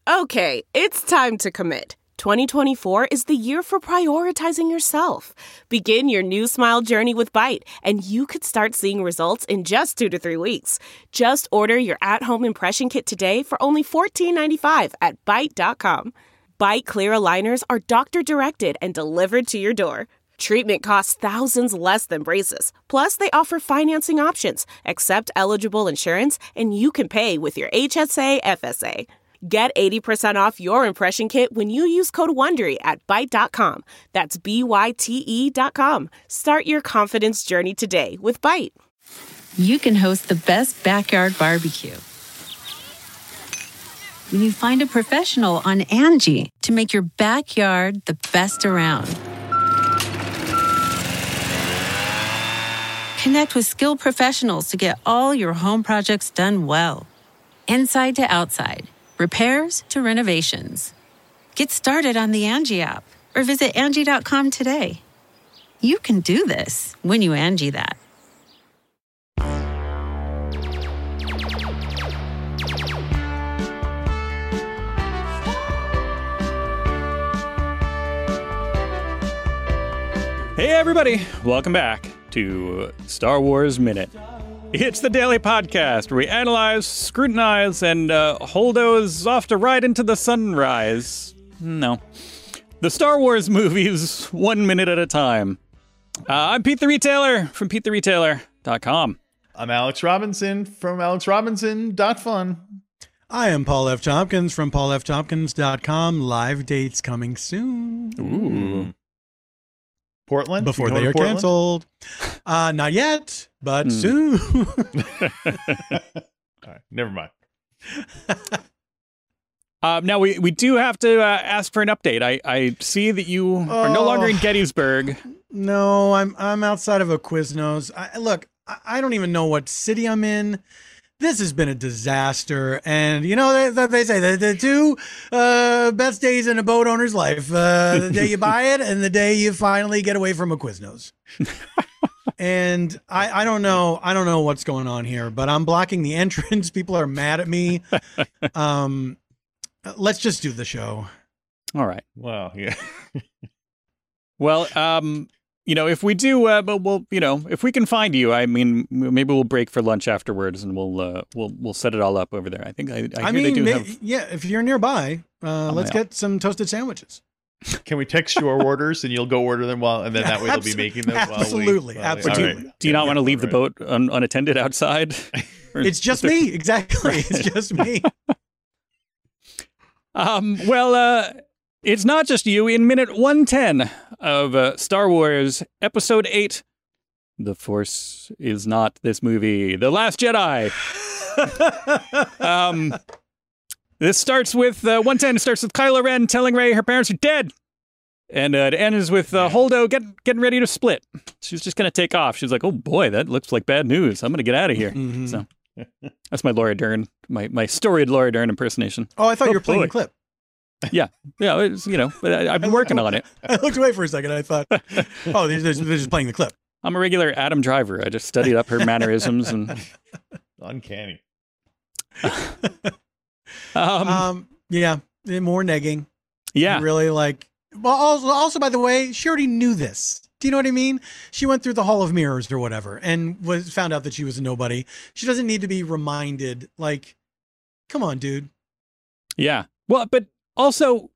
Okay, it's time to commit. 2024 is the year for prioritizing yourself. Begin your new smile journey with Byte, and you could start seeing results in just 2 to 3 weeks. Just order your at-home impression kit today for only $14.95 at Byte.com. Byte Clear aligners are doctor-directed and delivered to your door. Treatment costs thousands less than braces. Plus, they offer financing options, accept eligible insurance, and you can pay with your HSA FSA. Get 80% off your impression kit when you use code WONDERY at Byte.com. That's BYTE.com. Start your confidence journey today with Byte. You can host the best backyard barbecue when you find a professional on Angie to make your backyard the best around. Connect with skilled professionals to get all your home projects done well. Inside to outside. Repairs to renovations. Get started on the Angie app or visit Angie.com today. You can do this when you Angie that. Hey everybody, welcome back to Star Wars Minute. It's the daily podcast where we analyze, scrutinize, and Holdo's off to ride into the sunrise. No. The Star Wars movies, 1 minute at a time. I'm Pete the Retailer from PeteTheRetailer.com. I'm Alex Robinson from AlexRobinson.fun. I am Paul F. Tompkins from PaulFTompkins.com. Live dates coming soon. Ooh. Portland? Before they are canceled. Not yet, but soon. All right, never mind. Now, we do have to ask for an update. I see that you are no longer in Gettysburg. No, I'm outside of a Quiznos. Look, I don't even know what city I'm in. This has been a disaster. And, you know, they say the two best days in a boat owner's life, the day you buy it and the day you finally get away from a Quiznos. And I don't know what's going on here, but I'm blocking the entrance. People are mad at me. Let's just do the show. All right. Well, yeah. Well, if we do, we'll, if we can find you, I mean, maybe we'll break for lunch afterwards, and we'll set it all up over there. I think I hear they do have. Yeah, if you're nearby, let's get some toasted sandwiches. Can we text your orders and you'll go order them and then that way they'll be making them? Absolutely. Do you not want to leave the boat unattended outside? It's just me. Exactly. It's just me. It's not just you. In minute 110 of Star Wars Episode 8, The Force is not this movie. The Last Jedi. This starts with 110. It starts with Kylo Ren telling Rey her parents are dead. And it ends with Holdo getting ready to split. She's just going to take off. She's like, oh boy, that looks like bad news. I'm going to get out of here. Mm-hmm. So that's my Laura Dern, my storied Laura Dern impersonation. Oh, I thought you were playing the clip. Yeah, it's, I've been working on it. I looked away for a second and I thought, oh, they're just playing the clip. I'm a regular Adam Driver. I just studied up her mannerisms and uncanny. Yeah, more negging. Yeah, really like. Well, also, by the way, she already knew this. Do you know what I mean? She went through the Hall of Mirrors or whatever and found out that she was a nobody. She doesn't need to be reminded. Like, come on, dude. Yeah. Well, but also,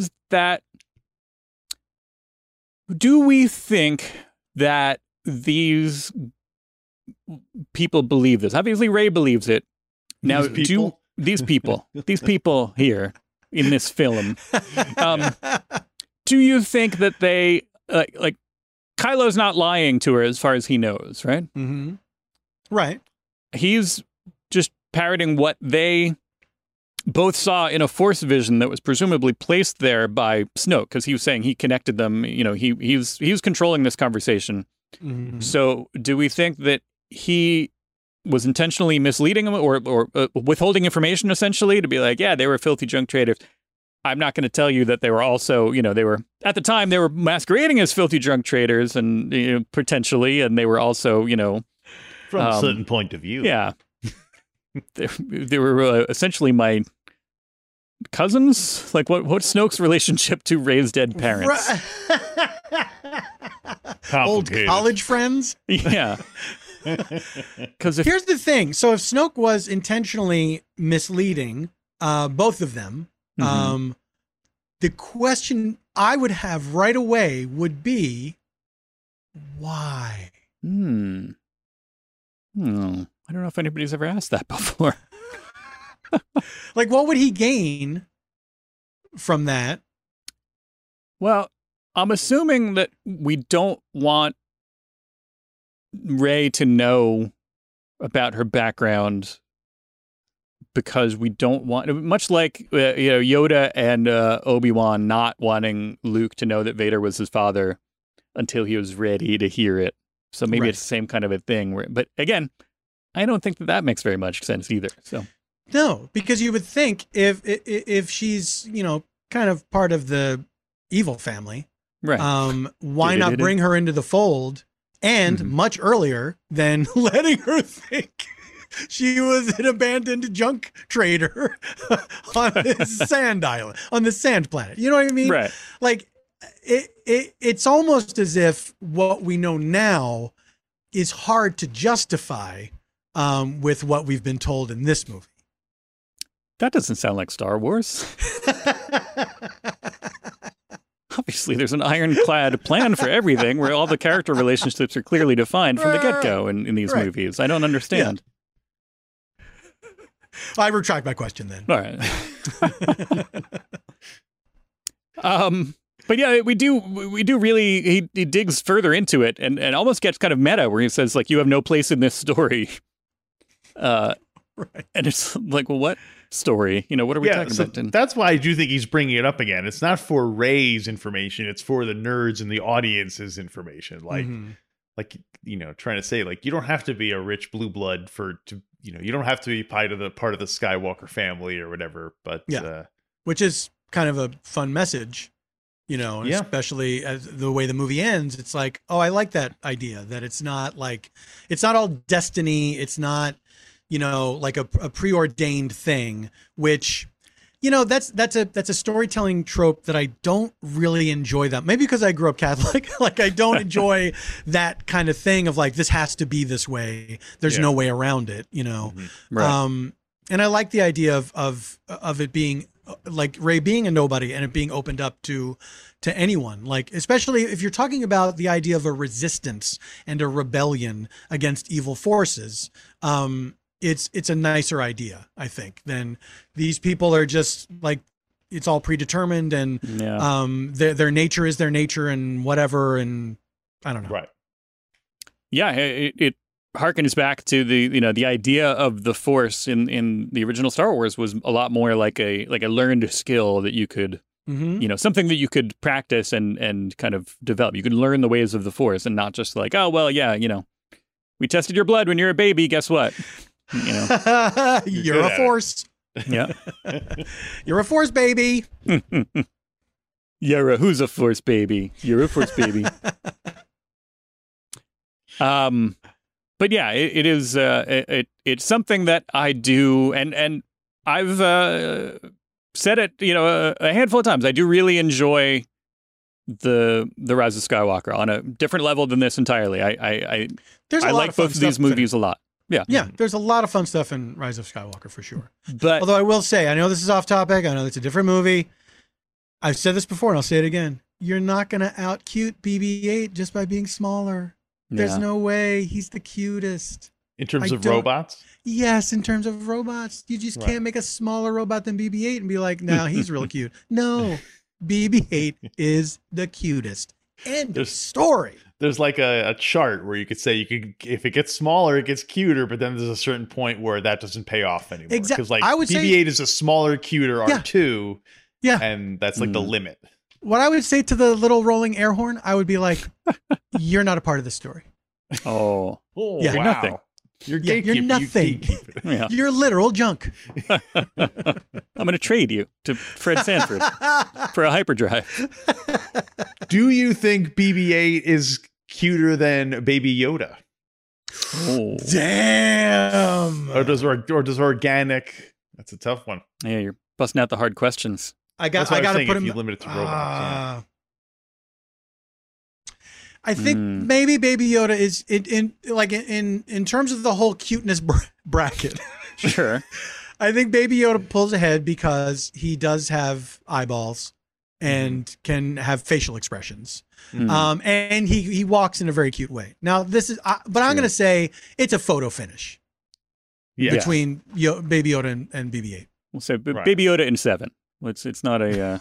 do we think that these people believe this? Obviously, Rey believes it. Now, these people here in this film, do you think that they, like, Kylo's not lying to her as far as he knows, right? Mm-hmm. Right. He's just parroting what they both saw in a Force vision that was presumably placed there by Snoke, because he was saying he connected them. He was controlling this conversation. Mm-hmm. So, do we think that he was intentionally misleading him or withholding information, essentially, to be like, yeah, they were filthy junk traders. I'm not going to tell you that they were also, they were, at the time, they were masquerading as filthy junk traders and potentially, and they were also, from a certain point of view. Yeah. They were essentially my cousins? Like, what's Snoke's relationship to Rey's dead parents? Old college friends? Yeah. Because here's the thing. So if Snoke was intentionally misleading both of them, the question I would have right away would be, why? I don't know if anybody's ever asked that before. Like, what would he gain from that? Well, I'm assuming that we don't want Rey to know about her background because we don't want, much like Yoda and Obi-Wan not wanting Luke to know that Vader was his father until he was ready to hear it. So maybe it's the same kind of a thing. But again, I don't think that makes very much sense either. So no, because you would think if she's kind of part of the evil family, right? Why not bring her into the fold and much earlier than letting her think she was an abandoned junk trader on this sand island, on the sand planet. You know what I mean? Right. Like it's almost as if what we know now is hard to justify with what we've been told in this movie. That doesn't sound like Star Wars. Obviously, there's an ironclad plan for everything where all the character relationships are clearly defined from the get-go in these movies. I don't understand. Yeah. I retract my question then. All right. But yeah, we do really, he digs further into it and almost gets kind of meta where he says, like, you have no place in this story. And it's like, well, what story? What are we talking about? And that's why I do think he's bringing it up again. It's not for Rey's information. It's for the nerds and the audience's information. Like, trying to say, like, you don't have to be a rich blue blood you don't have to be part of the Skywalker family or whatever. But which is kind of a fun message, especially as the way the movie ends. It's like, oh, I like that idea that it's not all destiny. It's not, like a preordained thing, which, that's a storytelling trope that I don't really enjoy that. Maybe because I grew up Catholic, like I don't enjoy that kind of thing of like, this has to be this way. There's no way around it, Right. And I like the idea of it being like Rey being a nobody and it being opened up to anyone, like, especially if you're talking about the idea of a resistance and a rebellion against evil forces. It's a nicer idea, I think, than these people are just like, it's all predetermined and their nature is their nature and whatever. And I don't know. Right. Yeah. It harkens back to the idea of the Force in the original Star Wars was a lot more like a learned skill that you could, something that you could practice and kind of develop. You could learn the ways of the Force and not just like, oh, well, yeah, we tested your blood when you're a baby. Guess what? You're a Force. Yeah. You're a Force baby. Who's a Force baby? You're a Force baby. But yeah, it is. It's something that I do, and I've said it, a handful of times. I do really enjoy the Rise of Skywalker on a different level than this entirely. I like both of these movies a lot. Yeah. Yeah, there's a lot of fun stuff in Rise of Skywalker for sure. But although I will say, I know this is off topic. I know it's a different movie. I've said this before and I'll say it again. You're not going to out-cute BB-8 just by being smaller. There's no way. He's the cutest. In terms of robots? Yes, in terms of robots. You just can't make a smaller robot than BB-8 and be like, no, he's real cute. No, BB-8 is the cutest. End of story. There's like a chart where you could say if it gets smaller, it gets cuter, but then there's a certain point where that doesn't pay off anymore. Exactly. Because like BB-8 is a smaller, cuter R2. Yeah. And that's like the limit. What I would say to the little rolling air horn, I would be like, you're not a part of the story. Oh, yeah. You're nothing. You're gatekeeper. You're nothing. You're literal junk. I'm going to trade you to Fred Sanford for a hyperdrive. Do you think BB-8 is cuter than Baby Yoda? Oh. Damn. Or does organic? That's a tough one. Yeah, Busting out the hard questions. I That's why got to saying put if him. you limit it to robots. I think maybe Baby Yoda is in terms of the whole cuteness bracket. Sure. I think Baby Yoda pulls ahead because he does have eyeballs and can have facial expressions. And he walks in a very cute way. Now this is, but I'm going to say it's a photo finish between Baby Yoda and BB-8. We'll say Baby Yoda in 7. It's not a.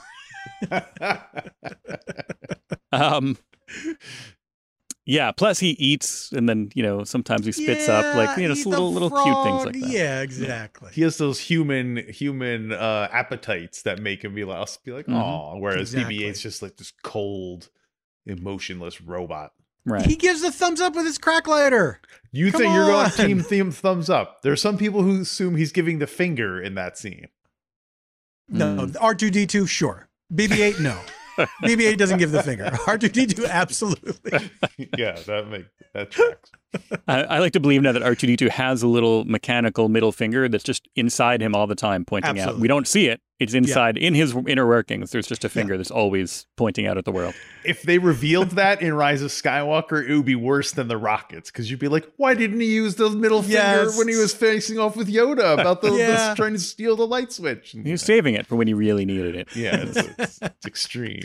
Yeah. Plus, he eats, and then sometimes he spits up, just little cute things like that. Yeah, exactly. He has those human appetites that make him be like, oh, whereas BB-8's just like this cold, emotionless robot. Right. He gives a thumbs up with his crack lighter. You think you're going team thumbs up? There's some people who assume he's giving the finger in that scene. No, R2-D2, sure. BB-8, no. BB-8 doesn't give the finger. R2-D2, absolutely. Yeah, that tracks. I like to believe now that R2-D2 has a little mechanical middle finger that's just inside him all the time, pointing out. We don't see it. It's inside in his inner workings. There's just a finger that's always pointing out at the world. If they revealed that in Rise of Skywalker, it would be worse than the rockets, because you'd be like, why didn't he use the middle finger when he was facing off with Yoda about the trying to steal the light switch? He was saving it for when he really needed it. Yeah, it's extreme.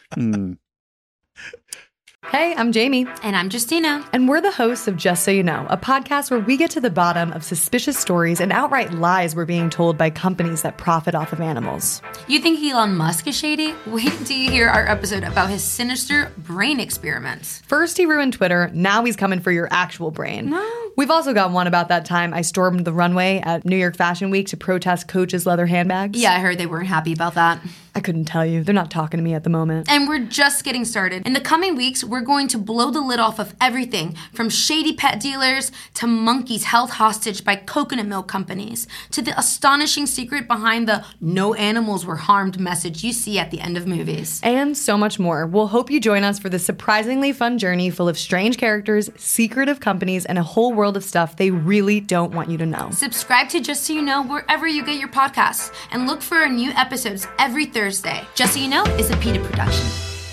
Hey, I'm Jamie. And I'm Justina. And we're the hosts of Just So You Know, a podcast where we get to the bottom of suspicious stories and outright lies we're being told by companies that profit off of animals. You think Elon Musk is shady? Wait till you hear our episode about his sinister brain experiments. First he ruined Twitter, now he's coming for your actual brain. No. We've also got one about that time I stormed the runway at New York Fashion Week to protest Coach's leather handbags. Yeah, I heard they weren't happy about that. I couldn't tell you. They're not talking to me at the moment. And we're just getting started. In the coming weeks, we're going to blow the lid off of everything from shady pet dealers to monkeys held hostage by coconut milk companies to the astonishing secret behind the no animals were harmed message you see at the end of movies. And so much more. We'll hope you join us for this surprisingly fun journey full of strange characters, secretive companies, and a whole world of stuff they really don't want you to know. Subscribe to Just So You Know wherever you get your podcasts and look for our new episodes every Thursday. Just So You Know is a PETA production.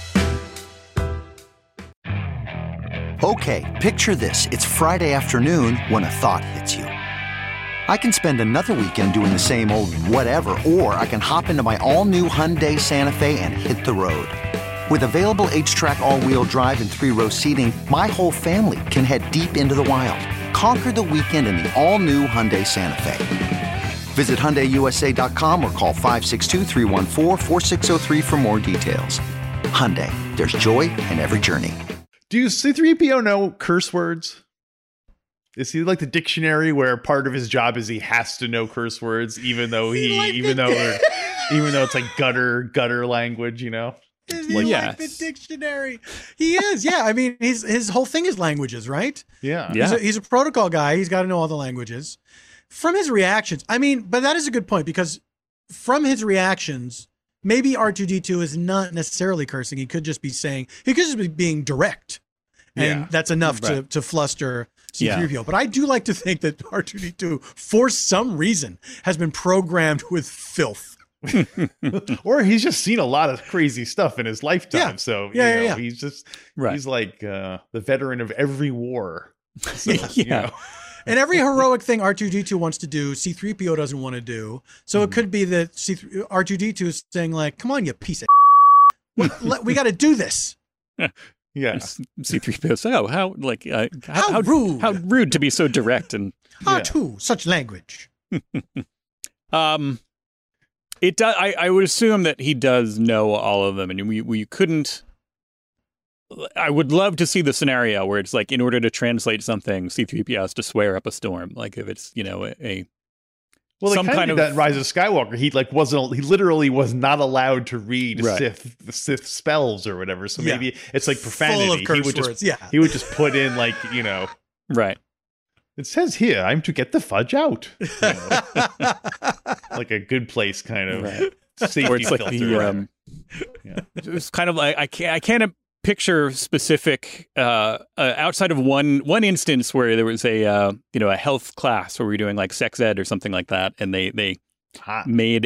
Okay, picture this. It's Friday afternoon when a thought hits you. I can spend another weekend doing the same old whatever, or I can hop into my all-new Hyundai Santa Fe and hit the road. With available H-Track all-wheel drive and 3-row seating, my whole family can head deep into the wild. Conquer the weekend in the all-new Hyundai Santa Fe. Visit HyundaiUSA.com or call 562-314-4603 for more details. Hyundai, there's joy in every journey. Do C-3PO know curse words? Is he like the dictionary where part of his job is he has to know curse words, even though it's like gutter language, Is he like the dictionary? He is, yeah. I mean, his whole thing is languages, right? Yeah. He's a protocol guy. He's got to know all the languages. From his reactions, I mean, but that is a good point, because from his reactions, maybe R2-D2 is not necessarily cursing. He could just be being direct. And that's enough to fluster C-3PO. Yeah. But I do like to think that R2-D2, for some reason, has been programmed with filth. Or he's just seen a lot of crazy stuff in his lifetime. So he's just he's like the veteran of every war. So, And every heroic thing R2-D2 wants to do, C-3PO doesn't want to do. So it could be that R2-D2 is saying like, "Come on, you piece of we got to do this." Yeah. C-3PO says, how rude. How rude to be so direct and R2, such language. It does. I would assume that he does know all of them, and we couldn't. I would love to see the scenario where it's like, in order to translate something, C-3PO has to swear up a storm. Like if it's some kind of that in Rise of Skywalker, he literally was not allowed to read Sith spells or whatever. So maybe it's like profanity. Full of curse words. He would just put in right. It says here, I'm to get the fudge out. Like a good place kind of safety or it's like filter. It's kind of like I can't picture specific outside of one instance where there was a health class where we were doing like sex ed or something like that, and they made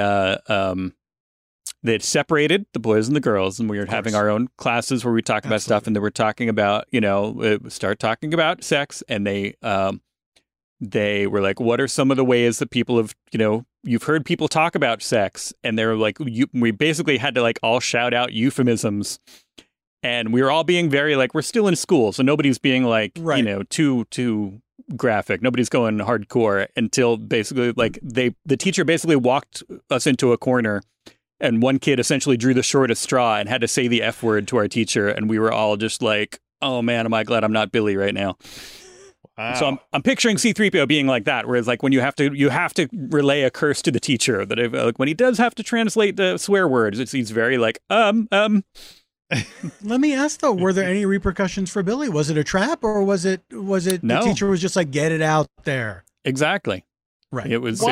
they'd separated the boys and the girls, and we were having our own classes where we talk about stuff, and they were talking about, start talking about sex, and they were like, what are some of the ways that people have, you've heard people talk about sex, and they were like, we basically had to like all shout out euphemisms, and we were all being very like, we're still in school, so nobody's being like, too graphic. Nobody's going hardcore until basically like the teacher basically walked us into a corner. And one kid essentially drew the shortest straw and had to say the F word to our teacher. And we were all just like, oh, man, am I glad I'm not Billy right now. Wow. So I'm picturing C-3PO being like that, whereas like when you have to relay a curse to the teacher, that like when he does have to translate the swear words, he's very like, Let me ask though, were there any repercussions for Billy? Was it a trap, or was it No. The teacher was just like, get it out there? Exactly. Right.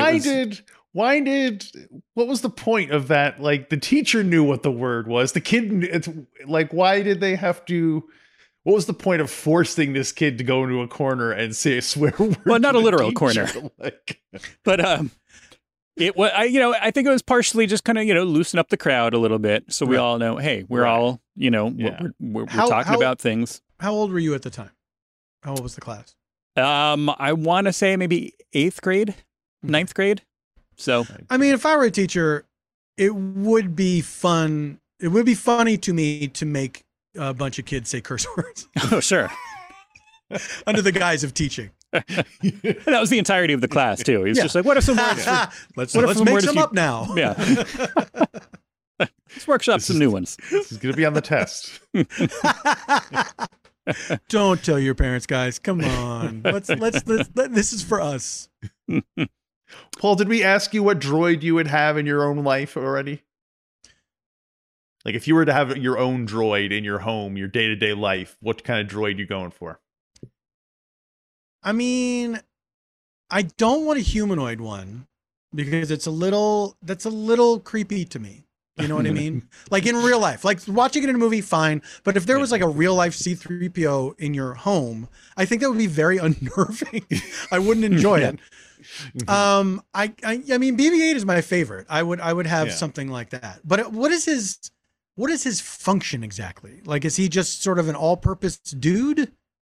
What was the point of that? Like the teacher knew what the word was. The kid, it's like, why did they have to, what was the point of forcing this kid to go into a corner and say a swear word? Well, not a literal teacher? corner, but it was, I think it was partially just kind of, loosen up the crowd a little bit. So we all know, hey, we're all, we're talking about things. How old were you at the time? How old was the class? I want to say maybe 8th grade, 9th grade. So, I mean, if I were a teacher, it would be fun. It would be funny to me to make a bunch of kids say curse words. Oh, sure. Under the guise of teaching. That was the entirety of the class too. He's just like, what are some words? Let's make some up now. Yeah. Let's workshop some new ones. This is going to be on the test. Don't tell your parents, guys. Come on. This is for us. Paul, did we ask you what droid you would have in your own life already? Like if you were to have your own droid in your home, your day-to-day life, what kind of droid are you going for? I mean, I don't want a humanoid one because that's a little creepy to me. You know what I mean? Like in real life, like watching it in a movie, fine. But if there was like a real life C-3PO in your home, I think that would be very unnerving. I wouldn't enjoy it. I mean, BB-8 is my favorite. I would have something like that. But what is his function exactly? Like, is he just sort of an all-purpose dude?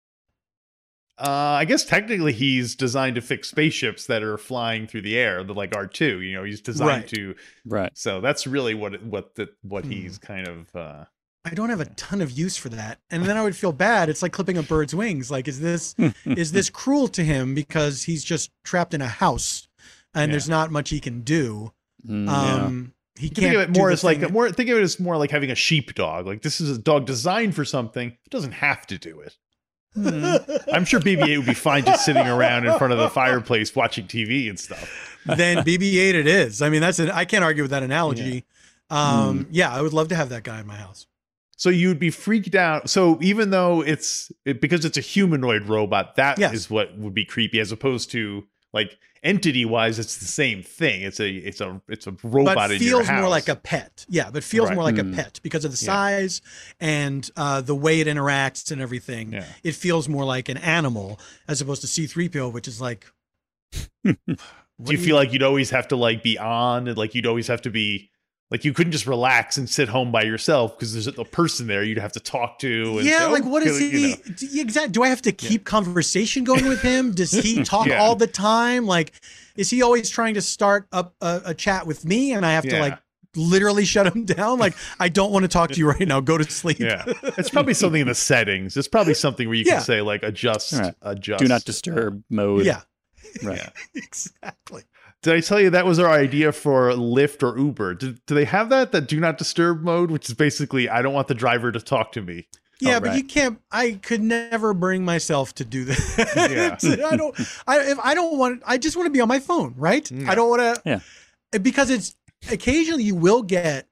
I guess technically he's designed to fix spaceships that are flying through the air, like R2. He's designed to. Right. So that's really what he's kind of. I don't have a ton of use for that, and then I would feel bad. It's like clipping a bird's wings. Like, is this cruel to him because he's just trapped in a house and there's not much he can do? He can't. Think of it more as think of it as more like having a sheepdog. Like this is a dog designed for something. It doesn't have to do it. I'm sure BB-8 would be fine just sitting around in front of the fireplace watching TV and stuff. Then BB-8 it is. I mean, I can't argue with that analogy. I would love to have that guy in my house. So you'd be freaked out. So even though because it's a humanoid robot, that is what would be creepy, as opposed to like entity wise, it's the same thing. It's a robot but in your house. Feels more like a pet. Yeah, but feels more like a pet because of the size and the way it interacts and everything. Yeah. It feels more like an animal as opposed to C-3PO, which is like. Do you feel like you'd always have to like be on, and like you'd always have to be like you couldn't just relax and sit home by yourself because there's a person there you'd have to talk to? And say, like what is he? Exactly. Do I have to keep conversation going with him? Does he talk all the time? Like, is he always trying to start up a chat with me, and I have to like literally shut him down? Like, I don't want to talk to you right now. Go to sleep. Yeah, it's probably something in the settings. It's probably something where you can say like adjust. Do not disturb mode. Yeah. Right. Yeah, exactly. Did I tell you that was our idea for Lyft or Uber? Do they have that do not disturb mode, which is basically I don't want the driver to talk to me? Yeah, but you can't. I could never bring myself to do that. Yeah. I just want to be on my phone, right? Yeah. I don't want to. Yeah. Because it's occasionally you will get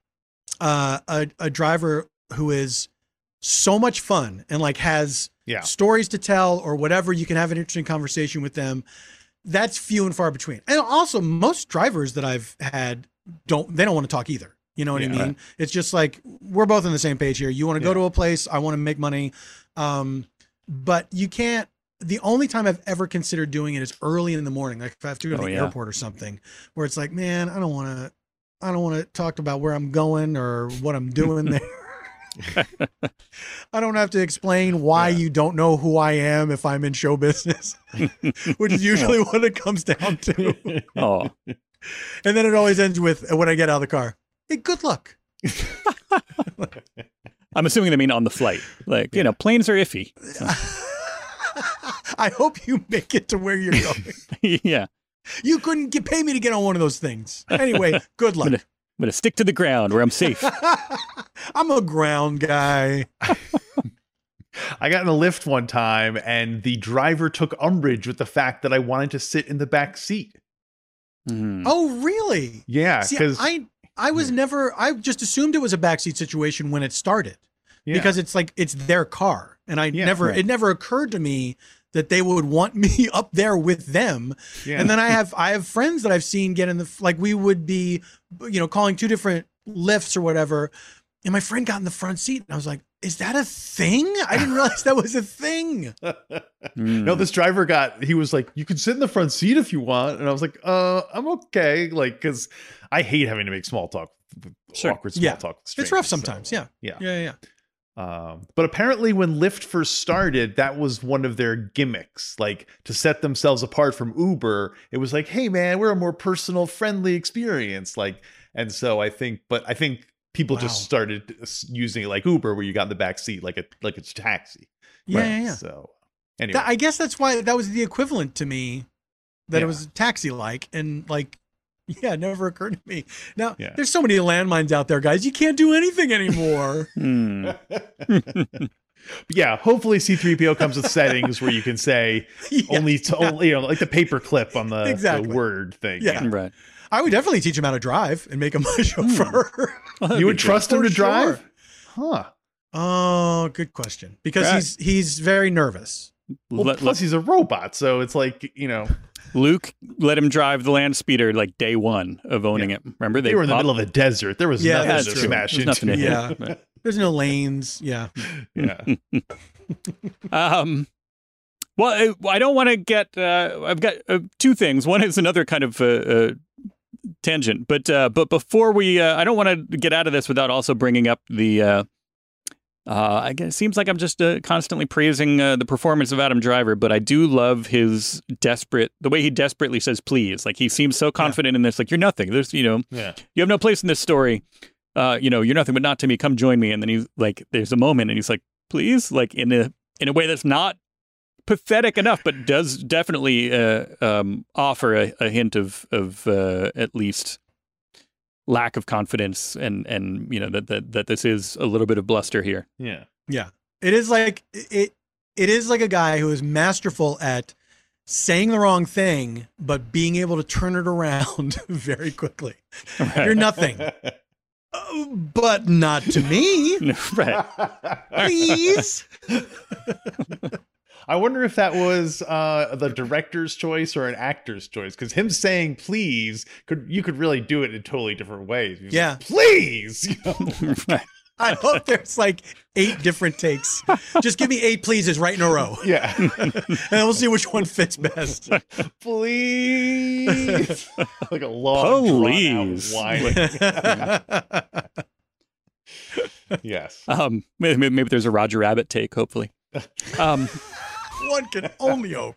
a driver who is so much fun and like has stories to tell or whatever. You can have an interesting conversation with them. That's few and far between. And also most drivers that I've had don't want to talk either. You know what I mean? Right. It's just like, we're both on the same page here. You want to go to a place, I want to make money. But you can't, the only time I've ever considered doing it is early in the morning, like if I have to go to the yeah. airport or something, where it's like, man, I don't want to talk about where I'm going or what I'm doing there. I don't have to explain why you don't know who I am if I'm in show business, which is usually what it comes down to. Oh, And then it always ends with, when I get out of the car, hey, good luck. I'm assuming they mean on the flight. Like, you know, planes are iffy. I hope you make it to where you're going. Yeah. You couldn't pay me to get on one of those things. Anyway, good luck. I'm gonna stick to the ground where I'm safe. I'm a ground guy. I got in a Lyft one time, and the driver took umbrage with the fact that I wanted to sit in the back seat. Mm. Oh, really? Yeah, See, because I was never, I just assumed it was a backseat situation when it started because it's like, it's their car. And it never occurred to me that they would want me up there with them. Yeah. And then I have friends that I've seen get in the, like we would be, calling two different lifts or whatever. And my friend got in the front seat and I was like, is that a thing? I didn't realize that was a thing. No, this driver he was like, you can sit in the front seat if you want. And I was like, I'm okay. Like, cause I hate having to make small talk, awkward small talk. With strangers, it's rough sometimes. So, yeah. But apparently when Lyft first started, that was one of their gimmicks, like to set themselves apart from Uber. It was like, hey man, we're a more personal, friendly experience. Like, and so I think people just started using it like Uber, where you got in the back seat like it's a taxi. Yeah. So anyway, I guess that's why that was the equivalent to me, that it was taxi-like, and like, it never occurred to me. Now, there's so many landmines out there, guys. You can't do anything anymore. Yeah, hopefully C-3PO comes with settings where you can say only, like the paper clip on the word thing. Yeah. Right. I would definitely teach him how to drive and make him my chauffeur. You would trust him to drive? Huh. Oh, good question. Because he's very nervous. Well, plus he's a robot, so it's like, Luke let him drive the land speeder like day one of owning it. Remember, they were in the middle of a desert. There was nothing to smash into. Yeah, there's no lanes. Yeah. Well, I don't want to get. I've got two things. One is another kind of tangent, but before we, I don't want to get out of this without also bringing up the. I guess it seems like I'm just constantly praising the performance of Adam Driver, but I do love the way he desperately says please. Like, he seems so confident in this. Like, you're nothing. There's, you have no place in this story. You're nothing, but not to me. Come join me. And then he's like, there's a moment, and he's like, please, like in a way that's not pathetic enough, but does definitely offer a hint of at least lack of confidence, and that this is a little bit of bluster here. Yeah. It is like it is like a guy who is masterful at saying the wrong thing, but being able to turn it around very quickly. Right. You're nothing. But not to me. Right. Please. I wonder if that was the director's choice or an actor's choice, because him saying please you could really do it in totally different ways. Yeah. Like, please. I hope there's like 8 different takes. Just give me 8 pleases right in a row. Yeah. And we'll see which one fits best. Please. Like a long please. whining. Yes. Maybe there's a Roger Rabbit take, hopefully. One can only hope.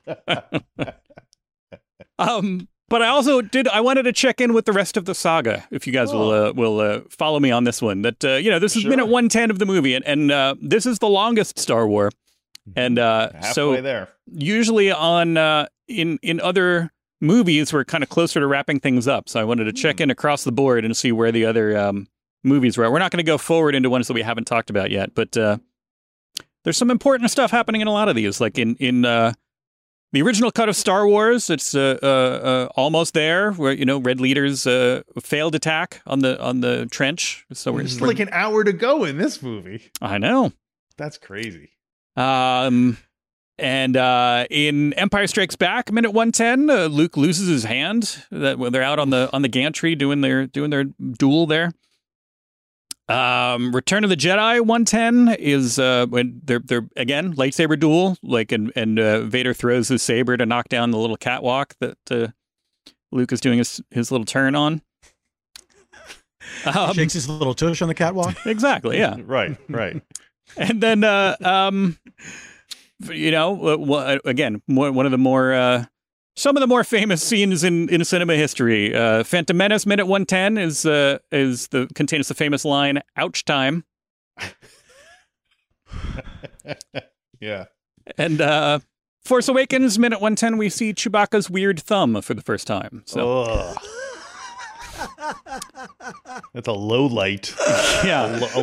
But I wanted to check in with the rest of the saga, if you guys will follow me on this one. That this has been at 110 of the movie, and this is the longest Star Wars, and halfway there. Usually on in other movies we're kind of closer to wrapping things up. So I wanted to check in across the board and see where the other movies were at. We're not going to go forward into ones that we haven't talked about yet, but there's some important stuff happening in a lot of these, like in the original cut of Star Wars. It's almost there, where Red Leader's failed attack on the trench. So we're like an hour to go in this movie. I know, that's crazy. And in Empire Strikes Back, minute 110, Luke loses his hand. That when they're out on the gantry doing their duel there. Return of the Jedi 110 is when they're again lightsaber duel, like and Vader throws his saber to knock down the little catwalk that Luke is doing his little turn on. Shakes his little tush on the catwalk. Exactly, yeah. Right. And then again, one of the more some of the more famous scenes in cinema history. Phantom Menace minute 110 contains the famous line "Ouch time." Yeah. And Force Awakens minute 110, we see Chewbacca's weird thumb for the first time. So that's a low light. Yeah. A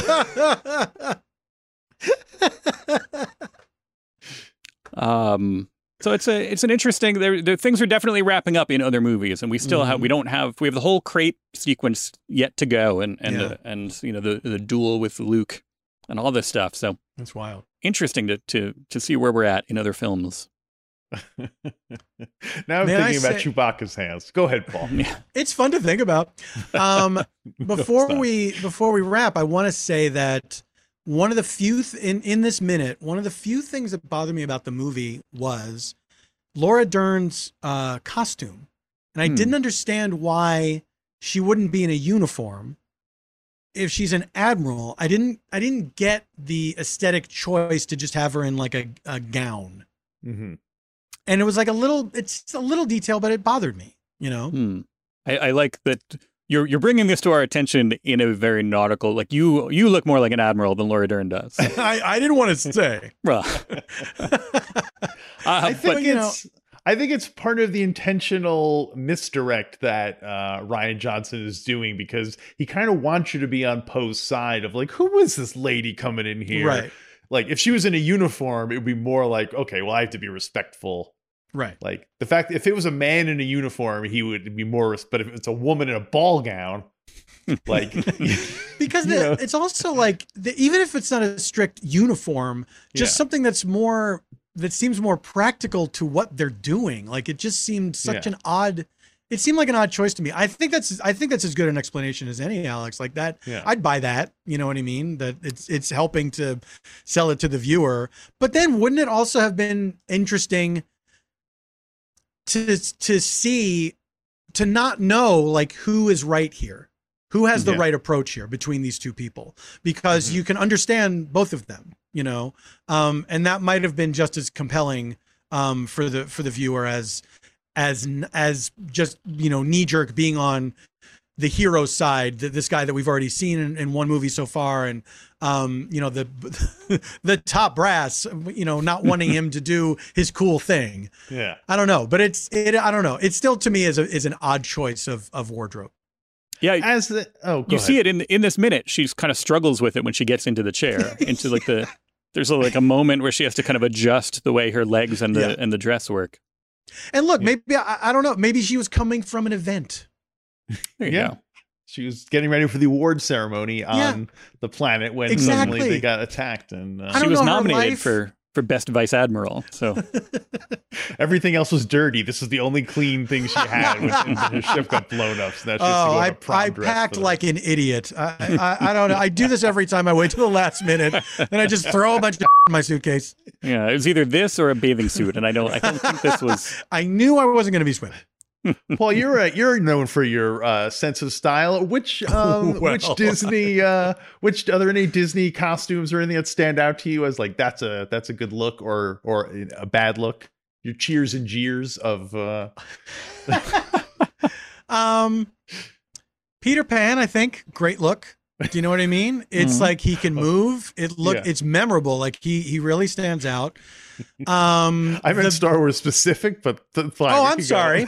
low. So it's an interesting. The things are definitely wrapping up in other movies, and we still have we have the whole crate sequence yet to go, and the duel with Luke and all this stuff. So that's wild. Interesting to see where we're at in other films. Now I'm thinking about Chewbacca's hands. Go ahead, Paul. Yeah. It's fun to think about. Before we wrap, I want to say that one of the few in this minute, one of the few things that bothered me about the movie was Laura Dern's costume, and I didn't understand why she wouldn't be in a uniform if she's an admiral. I didn't get the aesthetic choice to just have her in like a gown. Mm-hmm. And it was like it's a little detail, but it bothered me, you know? I like that you're bringing this to our attention in a very nautical, like you look more like an admiral than Laura Dern does. I didn't want to say. Well, I think it's part of the intentional misdirect that Rian Johnson is doing, because he kind of wants you to be on Poe's side of like, who is this lady coming in here? Right. Like if she was in a uniform, it would be more like, okay, well, I have to be respectful. Right. Like the fact that if it was a man in a uniform, he would be more, but if it's a woman in a ball gown, like, because it's also like, even if it's not a strict uniform, just something that seems more practical to what they're doing. Like it just seemed it seemed like an odd choice to me. I think that's as good an explanation as any, Alex. Like that, I'd buy that. You know what I mean? That it's helping to sell it to the viewer. But then wouldn't it also have been interesting to see, to not know like who is right here, who has the right approach here between these two people, because you can understand both of them, you know, and that might have been just as compelling for the viewer as just, you know, knee jerk being on the hero side, this guy that we've already seen in one movie so far, and you know, the top brass, you know, not wanting him to do his cool thing. Yeah, I don't know, but I don't know. It still to me is an odd choice of wardrobe. Yeah, you see it in this minute. She's kind of struggles with it when she gets into the chair, into like there's like a moment where she has to kind of adjust the way her legs and the dress work. And look, maybe I don't know. Maybe she was coming from an event. There you go. She was getting ready for the award ceremony on the planet when suddenly they got attacked, and she was nominated for best vice admiral. So everything else was dirty. This is the only clean thing she had when her ship got blown up. So now she has to go to prom I dress packed like an idiot. I don't know. I do this every time I wait till the last minute, then I just throw a bunch of in my suitcase. Yeah, it was either this or a bathing suit, and I don't think this was. I knew I wasn't going to be swimming. Paul, you're known for your sense of style. Which Disney, are there any Disney costumes or anything that stand out to you as like that's a good look or a bad look? Your cheers and jeers of Peter Pan, I think, great look. Do you know what I mean? It's like he can move. It's memorable. Like he really stands out. I meant Star Wars specific, but fine. Oh, I'm sorry.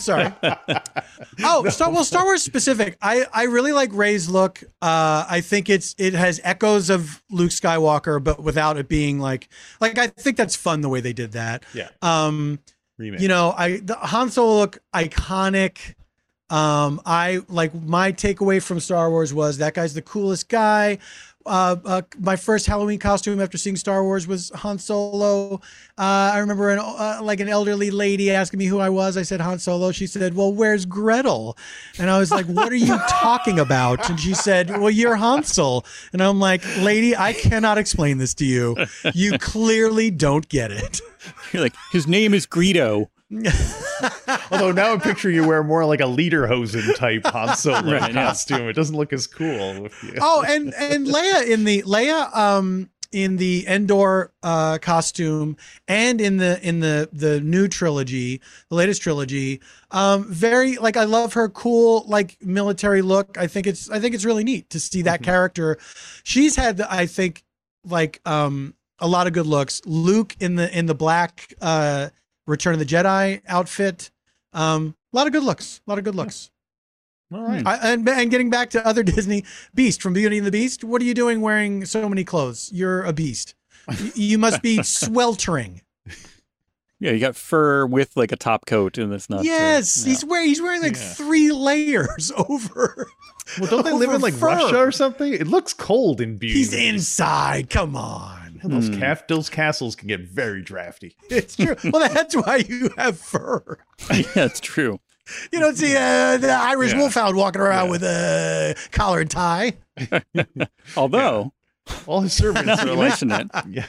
Star Wars specific. I really like Rey's look. I think it has echoes of Luke Skywalker, but without it being like I think that's fun the way they did that. Yeah. You know, the Han Solo look, iconic. I like, my takeaway from Star Wars was that guy's the coolest guy. my first Halloween costume after seeing Star Wars was Han Solo. I remember an elderly lady asking me who I was. I said Han Solo. She said, "Well, where's Gretel?" And I was like, "What are you talking about?" And she said, "Well, you're Hansel." And I'm like, "Lady, I cannot explain this to you. You clearly don't get it." You're like, his name is Greedo. Although now I picture you wear more like a Lederhosen type Han Solo costume. It doesn't look as cool with you. Oh, and Leia in the Endor costume and in the new trilogy, the latest trilogy, very like I love her cool like military look. I think it's really neat to see that character. She's had I think like a lot of good looks. Luke in the black Return of the Jedi outfit. A lot of good looks. All right. And getting back to other Disney, Beast from Beauty and the Beast. What are you doing wearing so many clothes? You're a beast. You must be sweltering. Yeah, you got fur with like a top coat, and it's not. Yes, he's wearing like 3 layers over. Well, don't they live in like fur. Russia or something? It looks cold in Beauty. He's inside. Come on. Those castles can get very drafty. It's true. Well, that's why you have fur. Yeah, it's true. You don't see the Irish wolfhound walking around with a collar and tie. Although, all his servants are like it.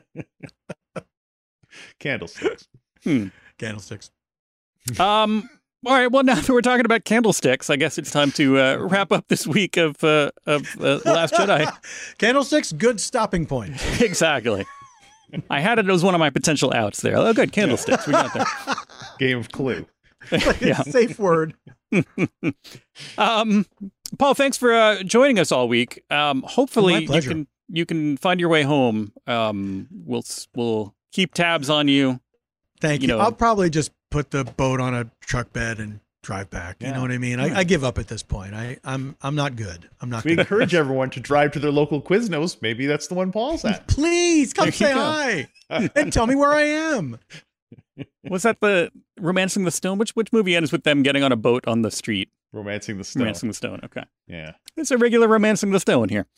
Candlesticks. Candlesticks. All right. Well, now that we're talking about candlesticks, I guess it's time to wrap up this week of Last Jedi. Candlesticks, good stopping point. Exactly. I had it as one of my potential outs there. Oh, good. Candlesticks. We got there. Game of Clue. Safe word. Paul, thanks for joining us all week. Hopefully pleasure. you can find your way home. We'll keep tabs on you. Thank you. know. I'll probably just put the boat on a truck bed and drive back. You know what I mean? I give up at this point. I'm not good. We encourage everyone to drive to their local Quiznos. Maybe that's the one Paul's at. Please come say hi and tell me where I am. Was that the Romancing the Stone? Which movie ends with them getting on a boat on the street? Romancing the Stone. Romancing the Stone. Okay. Yeah. It's a regular Romancing the Stone here.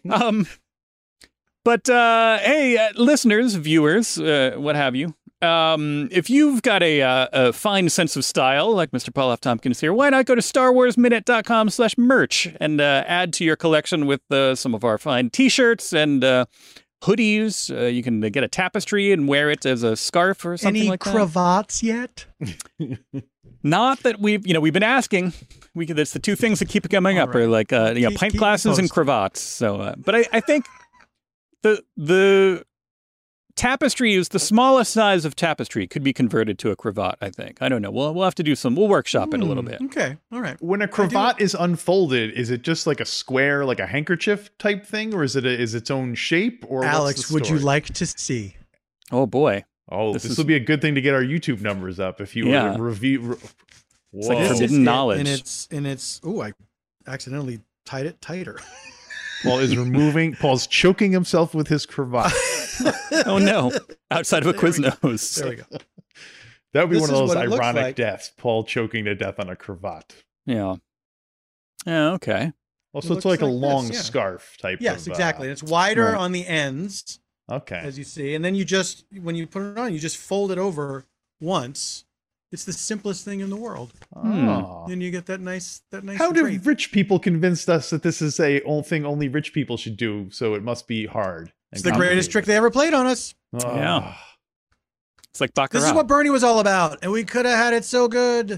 But hey, listeners, viewers, what have you? If you've got a fine sense of style, like Mr. Paul F. Tompkins here, why not go to StarWarsMinute.com/merch and add to your collection with some of our fine T-shirts and hoodies. You can get a tapestry and wear it as a scarf or something like that. Any cravats yet? Not that we've been asking. That's the two things that keep coming up are like pint glasses and cravats. So, but I think the tapestry is the smallest size of tapestry could be converted to a cravat, I think. I don't know. We'll have to do we'll workshop it a little bit. Okay. All right. When a cravat is unfolded, is it just like a square, like a handkerchief type thing, or is it its own shape? Or Alex, would you like to see? Oh boy. Oh, this will be a good thing to get our YouTube numbers up if you were to review. It's like forbidden knowledge. And it's I accidentally tied it tighter. Paul's choking himself with his cravat. Oh no! Outside of a Quiznos. There we go. That would be one of those ironic deaths. Paul choking to death on a cravat. Yeah. Yeah. Okay. Also, it's like a long scarf type. Yes, exactly. And it's wider on the ends. Okay. As you see, and then when you put it on, you just fold it over once. It's the simplest thing in the world. Oh. Then you get that nice. How do rich people convince us that this is a thing only rich people should do? So it must be hard. It's the greatest trick they ever played on us. Oh. Yeah. It's like Baccarat. This is what Bernie was all about, and we could have had it so good.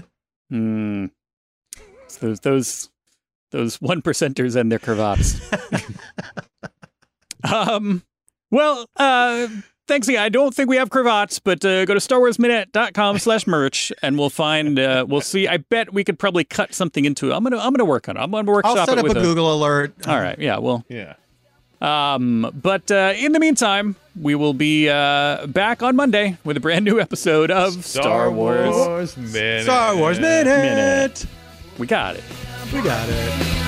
So those 1%ers and their cravats. Well, thanks again. I don't think we have cravats, but go to StarWarsMinute.com/merch and we'll find. We'll see. I bet we could probably cut something into it. I'm gonna work on it. I'm gonna workshop it. I'll set up a Google alert. All right. Yeah. Well. Yeah. But in the meantime, we will be back on Monday with a brand new episode of Star Wars Minute. Star Wars Minute. We got it. We got it.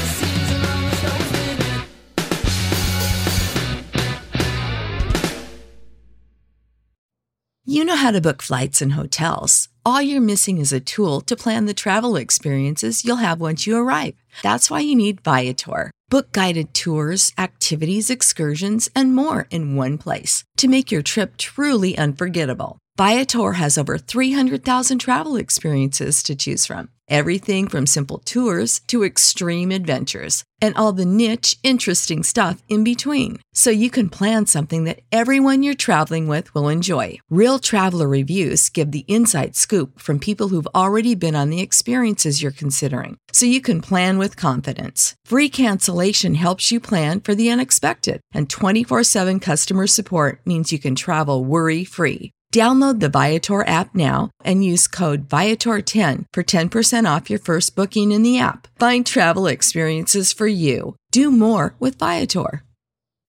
You know how to book flights and hotels. All you're missing is a tool to plan the travel experiences you'll have once you arrive. That's why you need Viator. Book guided tours, activities, excursions, and more in one place to make your trip truly unforgettable. Viator has over 300,000 travel experiences to choose from. Everything from simple tours to extreme adventures and all the niche, interesting stuff in between. So you can plan something that everyone you're traveling with will enjoy. Real traveler reviews give the inside scoop from people who've already been on the experiences you're considering. So you can plan with confidence. Free cancellation helps you plan for the unexpected. And 24/7 customer support means you can travel worry-free. Download the Viator app now and use code Viator10 for 10% off your first booking in the app. Find travel experiences for you. Do more with Viator.